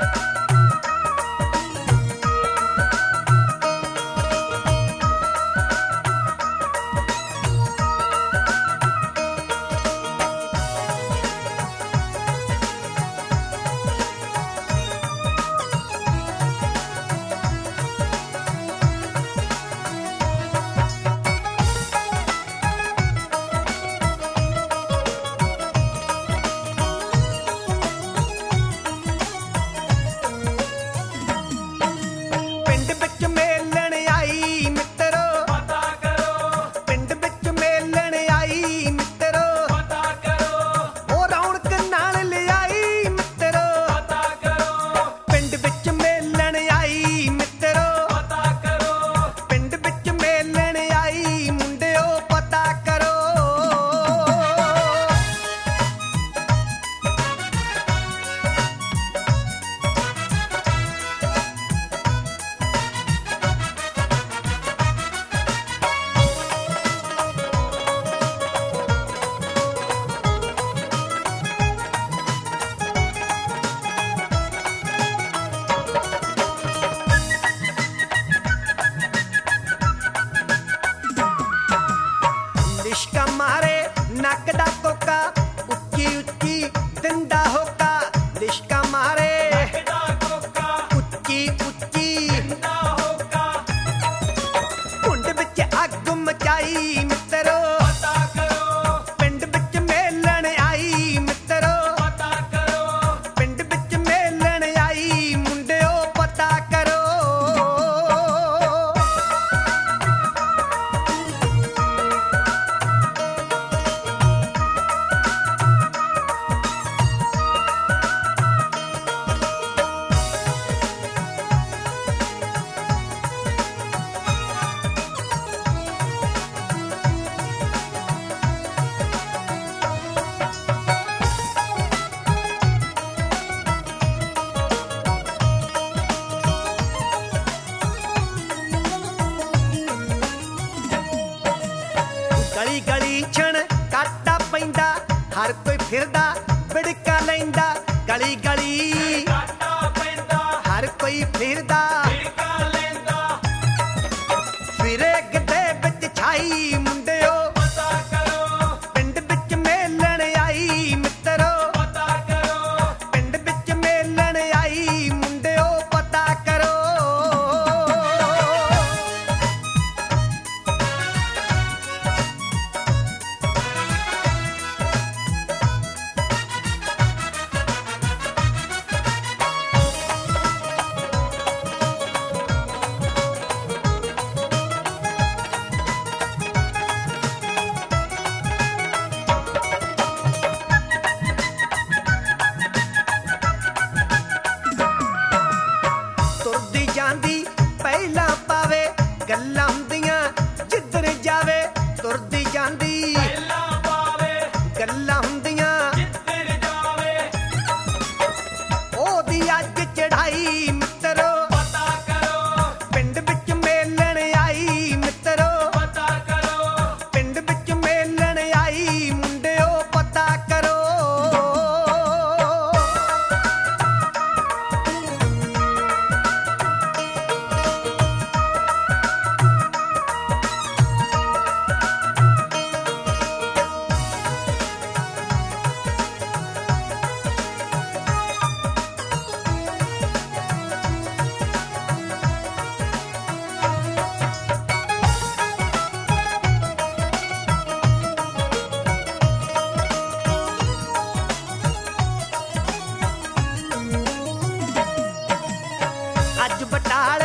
लिश्का मारे नक दा कोका उच्ची उच्ची दिंदा होका लिश्का मारे उच्ची उच्ची कुंड विच अग मचाई मित्रो पिंड विच मेलण आई मित्रो पिंड विच मेलण आई मुंडिओ पता करो गली गली छण काटा पैंदा हर कोई फिरदा बिड़का लैंदा गली गली हर कोई फिरदा फिरे गदे विच छाई मुंडिओ पिंड विच मेलण आई मित्रो पिंड विच मेलण आई मुंडिओ पता करो तुरदी जांदी पहला पावे गल्लां हुंदियां जिधर जावे तुरदी जांदी गल्लां हुंदियां ओदी अज चढ़ाई मित्रो पिंड विच मेलण आई मित्रो पिंड विच मेलण आई मुंडिओ पता करो अज बटाल